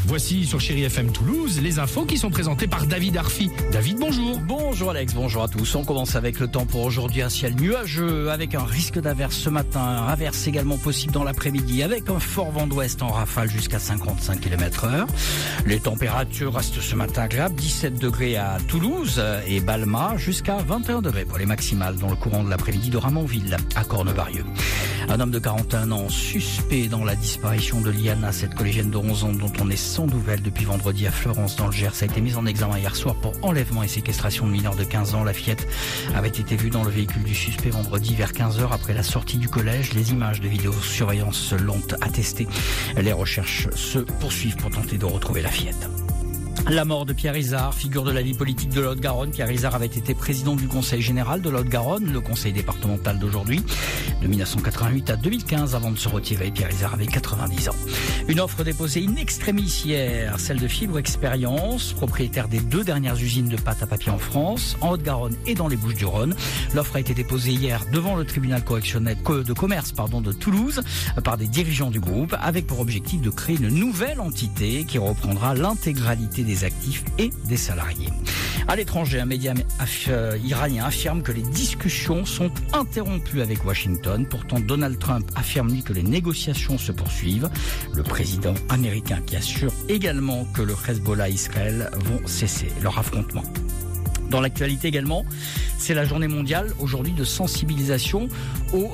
Voici sur Chéri FM Toulouse les infos qui sont présentées par David Arfi. David, bonjour. Bonjour Alex, bonjour à tous. On commence avec le temps pour aujourd'hui. Un ciel nuageux avec un risque d'averse ce matin. Averse également possible dans l'après-midi avec un fort vent d'ouest en rafale jusqu'à 55 km/h. Les températures restent ce matin agréables. 17 degrés à Toulouse et Balma jusqu'à 21 degrés pour les maximales dans le courant de l'après-midi de Ramonville à Cornevarieux. Un homme de 41 ans suspect dans la disparition de Liana, cette collégienne de 11 ans dont on est sans nouvelles depuis vendredi à Fleurance dans le Gers, a été mise en examen hier soir pour enlèvement et séquestration de mineurs de 15 ans. La fillette avait été vue dans le véhicule du suspect vendredi vers 15h après la sortie du collège. Les images de vidéosurveillance l'ont attesté. Les recherches se poursuivent pour tenter de retrouver la fillette. La mort de Pierre Izard, figure de la vie politique de la Haute-Garonne. Pierre Izard avait été président du Conseil général de la Haute-Garonne, le conseil départemental d'aujourd'hui, de 1988 à 2015 avant de se retirer. Pierre Izard avait 90 ans. Une offre déposée in extremis hier, celle de Fibre Expérience, propriétaire des 2 dernières usines de pâte à papier en France, en Haute-Garonne et dans les Bouches-du-Rhône. L'offre a été déposée hier devant le tribunal correctionnel de commerce de Toulouse par des dirigeants du groupe, avec pour objectif de créer une nouvelle entité qui reprendra l'intégralité des actifs et des salariés. À l'étranger, un média iranien affirme que les discussions sont interrompues avec Washington. Pourtant, Donald Trump affirme lui que les négociations se poursuivent. Le président américain qui assure également que le Hezbollah et Israël vont cesser leur affrontement. Dans l'actualité également, c'est la journée mondiale aujourd'hui de sensibilisation au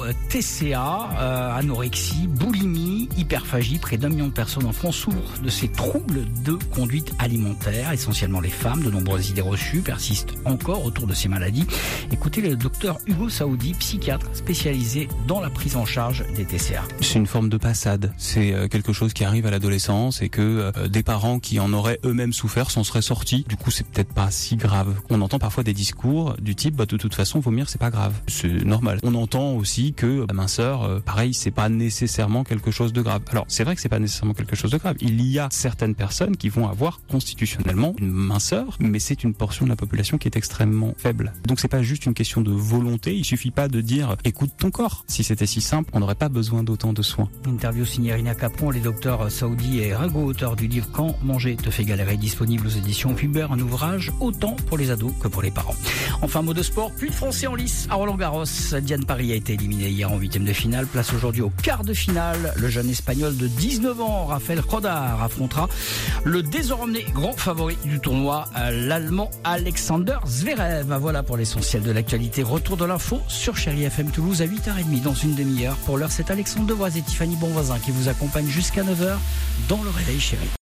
TCA, anorexie, boulimie, hyperphagie. Près d'1 million de personnes en France souffrent de ces troubles de conduite alimentaire, essentiellement les femmes. De nombreuses idées reçues persistent encore autour de ces maladies. Écoutez le docteur Hugo Saoudi, psychiatre spécialisé dans la prise en charge des TCA. C'est une forme de passade. C'est quelque chose qui arrive à l'adolescence et que des parents qui en auraient eux-mêmes souffert s'en seraient sortis. Du coup, c'est peut-être pas si grave. On entend parfois des discours du type de toute façon vomir c'est pas grave, c'est normal. On entend aussi que la minceur, pareil, c'est pas nécessairement quelque chose de grave. Alors c'est vrai que c'est pas nécessairement quelque chose de grave. Il y a certaines personnes qui vont avoir constitutionnellement une minceur, mais c'est une portion de la population qui est extrêmement faible. Donc c'est pas juste une question de volonté. Il suffit pas de dire écoute ton corps. Si c'était si simple, on n'aurait pas besoin d'autant de soins. Interview signée Rina Capron, les docteurs Saoudi et Ringo, auteur du livre Quand manger te fait galérer, disponible aux éditions Hubert, un ouvrage autant pour les ados que pour les parents. Enfin, mot de sport, plus de Français en lice à Roland-Garros. Diane Paris a été éliminée hier en 8e de finale. Place aujourd'hui au quart de finale. Le jeune espagnol de 19 ans, Rafael Rodar, affrontera le désormais grand favori du tournoi, l'allemand Alexander Zverev. Voilà pour l'essentiel de l'actualité. Retour de l'info sur Chéri FM Toulouse à 8h30 dans une demi-heure. Pour l'heure, c'est Alexandre Devoise et Tiffany Bonvoisin qui vous accompagnent jusqu'à 9h dans le Réveil Chéri.